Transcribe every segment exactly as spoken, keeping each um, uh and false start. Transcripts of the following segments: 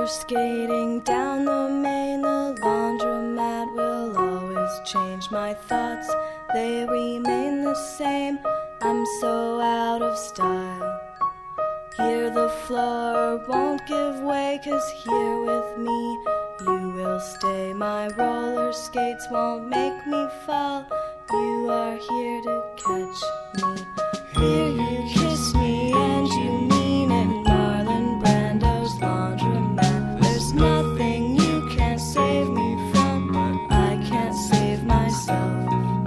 roller skating down the main. The laundromat will always change. My thoughts, they remain the same. I'm so out of style. Here the floor won't give way, 'cause here with me you will stay. My roller skates won't make me fall. You are here to catch me. Here you kiss me and you mean it. Marlon Brando's laundromat. There's nothing you can't save me from. I can't save myself.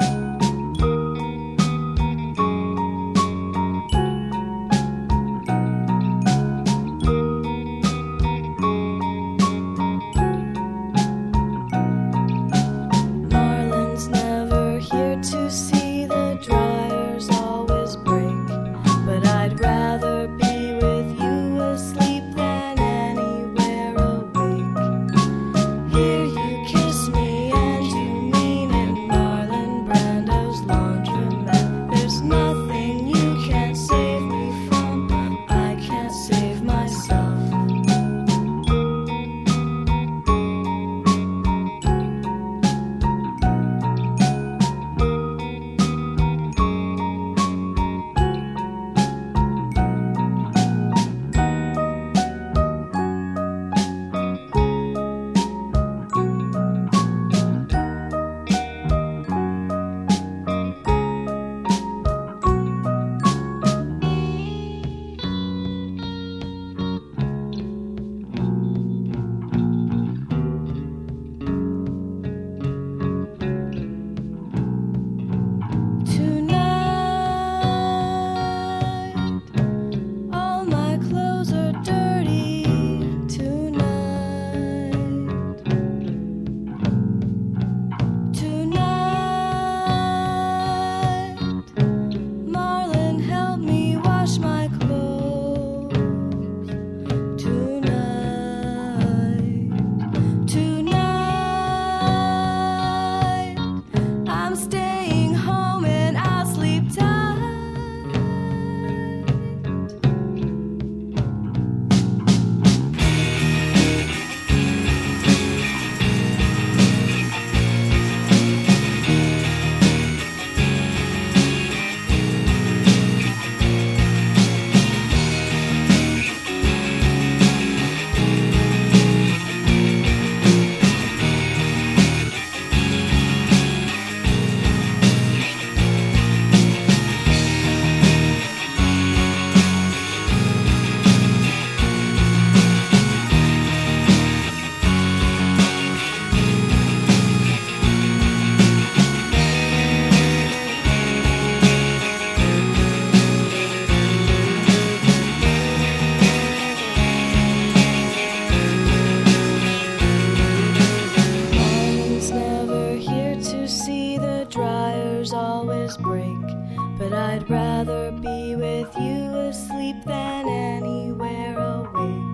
But I'd rather be with you asleep than anywhere awake.